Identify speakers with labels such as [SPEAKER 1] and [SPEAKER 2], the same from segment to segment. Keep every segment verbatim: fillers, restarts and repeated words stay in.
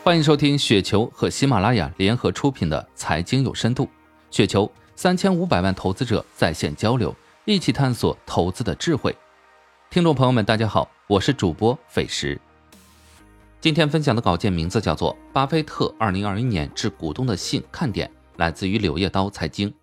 [SPEAKER 1] 欢迎收听雪球和喜马拉雅联合出品的财经有深度。雪球三千五百万投资者在线交流，一起探索投资的智慧。听众朋友们大家好，我是主播斐石。今天分享的稿件名字叫做巴菲特二零二一年致股东的信看点，来自于柳叶刀财经。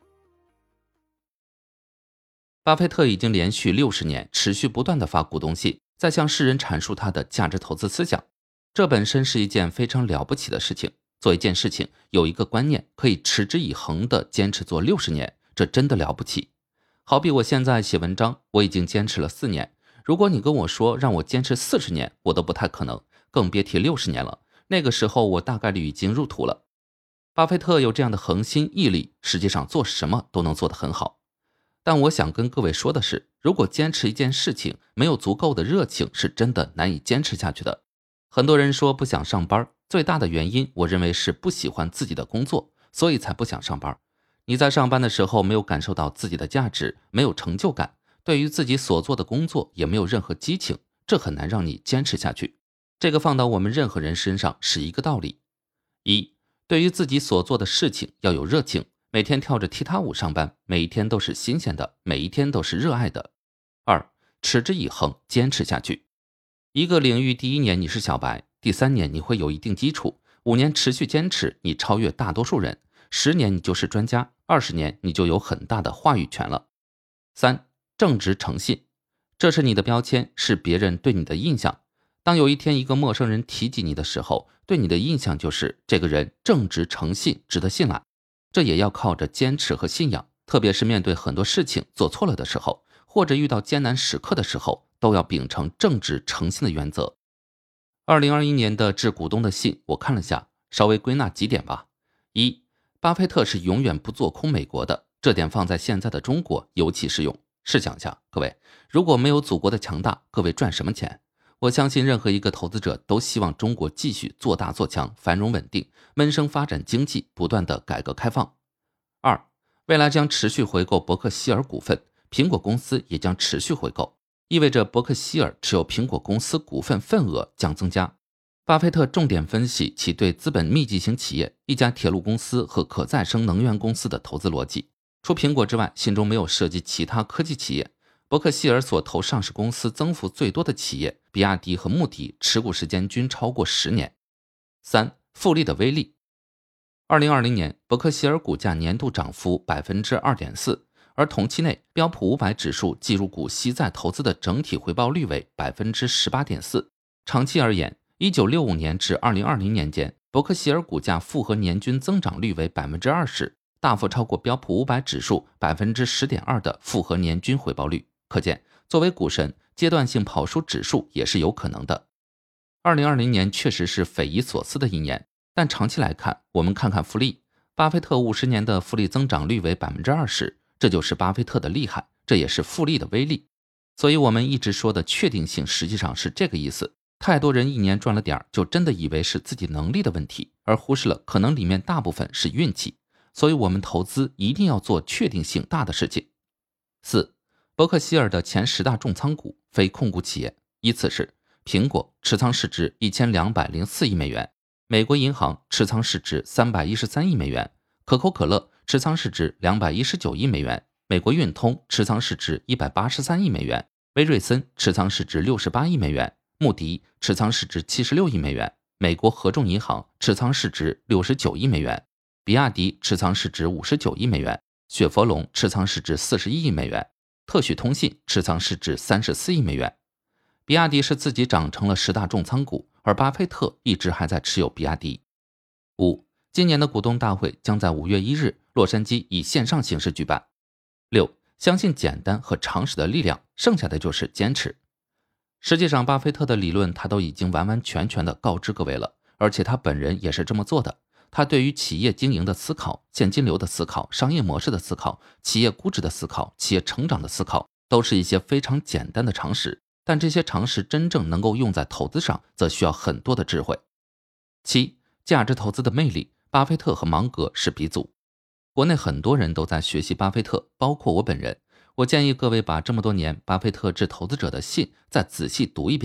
[SPEAKER 1] 巴菲特已经连续六十年持续不断地发股东信，在向世人阐述他的价值投资思想。这本身是一件非常了不起的事情。做一件事情，有一个观念可以持之以恒地坚持做六十年，这真的了不起。好比我现在写文章，我已经坚持了四年。如果你跟我说让我坚持四十年，我都不太可能，更别提六十年了。那个时候我大概率已经入土了。巴菲特有这样的恒心毅力，实际上做什么都能做得很好。但我想跟各位说的是，如果坚持一件事情没有足够的热情，是真的难以坚持下去的。很多人说不想上班，最大的原因我认为是不喜欢自己的工作，所以才不想上班。你在上班的时候没有感受到自己的价值，没有成就感，对于自己所做的工作也没有任何激情，这很难让你坚持下去。这个放到我们任何人身上是一个道理。一，对于自己所做的事情要有热情，每天跳着踢踏舞上班，每一天都是新鲜的，每一天都是热爱的。二，持之以恒，坚持下去。一个领域第一年你是小白，第三年你会有一定基础，五年持续坚持，你超越大多数人，十年你就是专家，二十年你就有很大的话语权了。三，正直诚信，这是你的标签，是别人对你的印象。当有一天一个陌生人提及你的时候，对你的印象就是这个人正直诚信，值得信赖。这也要靠着坚持和信仰，特别是面对很多事情做错了的时候，或者遇到艰难时刻的时候，都要秉承正直诚信的原则。二零二一年的致股东的信我看了下，稍微归纳几点吧。一，巴菲特是永远不做空美国的，这点放在现在的中国尤其适用。试想一下，各位，如果没有祖国的强大，各位赚什么钱？我相信任何一个投资者都希望中国继续做大做强，繁荣稳定，闷声发展经济，不断的改革开放。二，未来将持续回购伯克希尔股份，苹果公司也将持续回购，意味着伯克希尔持有苹果公司股份份额将增加。巴菲特重点分析其对资本密集型企业、一家铁路公司和可再生能源公司的投资逻辑。除苹果之外，信中没有涉及其他科技企业。伯克希尔所投上市公司增幅最多的企业，比亚迪和穆迪持股时间均超过十年。三，复利的威力。二零二零年，伯克希尔股价年度涨幅 百分之二点四， 而同期内标普五百指数计入股息再投资的整体回报率为 百分之十八点四。 长期而言，一九六五年至二零二零年间，伯克希尔股价复合年均增长率为 百分之二十， 大幅超过标普五百指数 百分之十点二 的复合年均回报率。可见，作为股神，阶段性跑输指数也是有可能的。二零二零年确实是匪夷所思的一年，但长期来看，我们看看复利，巴菲特五十年的复利增长率为 百分之二十， 这就是巴菲特的厉害，这也是复利的威力。所以我们一直说的确定性实际上是这个意思。太多人一年赚了点就真的以为是自己能力的问题，而忽视了可能里面大部分是运气。所以我们投资一定要做确定性大的事情。四，伯克希尔的前十大重仓股非控股企业依次是：苹果持仓市值一千两百零四亿美元，美国银行持仓市值三百一十三亿美元，可口可乐持仓市值两百一十九亿美元，美国运通持仓市值一百八十三亿美元，威瑞森持仓市值六十八亿美元，穆迪持仓市值七十六亿美元，美国合众银行持仓市值六十九亿美元，比亚迪持仓市值五十九亿美元，雪佛龙持仓市值四十一亿美元，特许通信持仓市值三十四亿美元。比亚迪是自己涨成了十大重仓股，而巴菲特一直还在持有比亚迪。五，今年的股东大会将在五月一日洛杉矶以线上形式举办。六，相信简单和常识的力量，剩下的就是坚持。实际上巴菲特的理论他都已经完完全全的告知各位了，而且他本人也是这么做的。他对于企业经营的思考、现金流的思考、商业模式的思考、企业估值的思考、企业成长的思考，都是一些非常简单的常识，但这些常识真正能够用在投资上，则需要很多的智慧。七，价值投资的魅力，巴菲特和芒格是鼻祖。国内很多人都在学习巴菲特，包括我本人。我建议各位把这么多年巴菲特致投资者的信再仔细读一遍，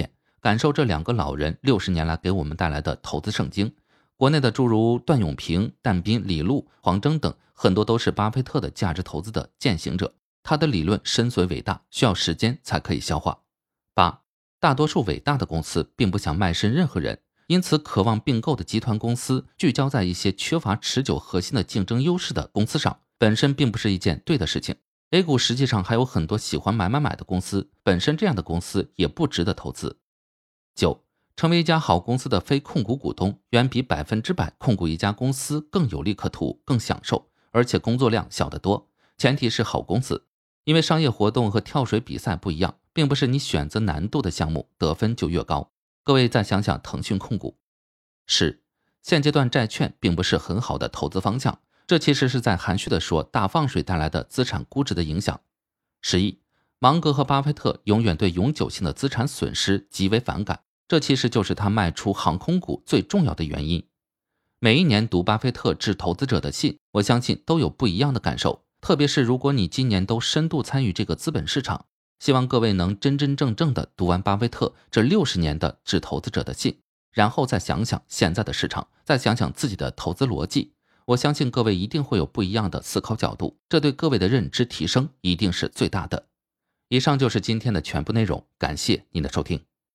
[SPEAKER 1] 感受这两个老人六十年来给我们带来的投资圣经。国内的诸如段永平、但斌、李路、黄峥等，很多都是巴菲特的价值投资的践行者。他的理论深邃伟大，需要时间才可以消化。八，大多数伟大的公司并不想卖身任何人，因此渴望并购的集团公司聚焦在一些缺乏持久核心的竞争优势的公司上，本身并不是一件对的事情。A 股实际上还有很多喜欢买买买的公司，本身这样的公司也不值得投资。九，成为一家好公司的非控股股东，远比百分之百控股一家公司更有利可图、更享受，而且工作量小得多。前提是好公司，因为商业活动和跳水比赛不一样，并不是你选择难度的项目得分就越高。各位再想想腾讯控股。十，现阶段债券并不是很好的投资方向，这其实是在含蓄地说大放水带来的资产估值的影响。十一，芒格和巴菲特永远对永久性的资产损失极为反感，这其实就是他卖出航空股最重要的原因。每一年读巴菲特致投资者的信，我相信都有不一样的感受，特别是如果你今年都深度参与这个资本市场，希望各位能真真正正的读完巴菲特这六十年的致投资者的信，然后再想想现在的市场，再想想自己的投资逻辑，我相信各位一定会有不一样的思考角度，这对各位的认知提升一定是最大的。以上就是今天的全部内容，感谢您的收听。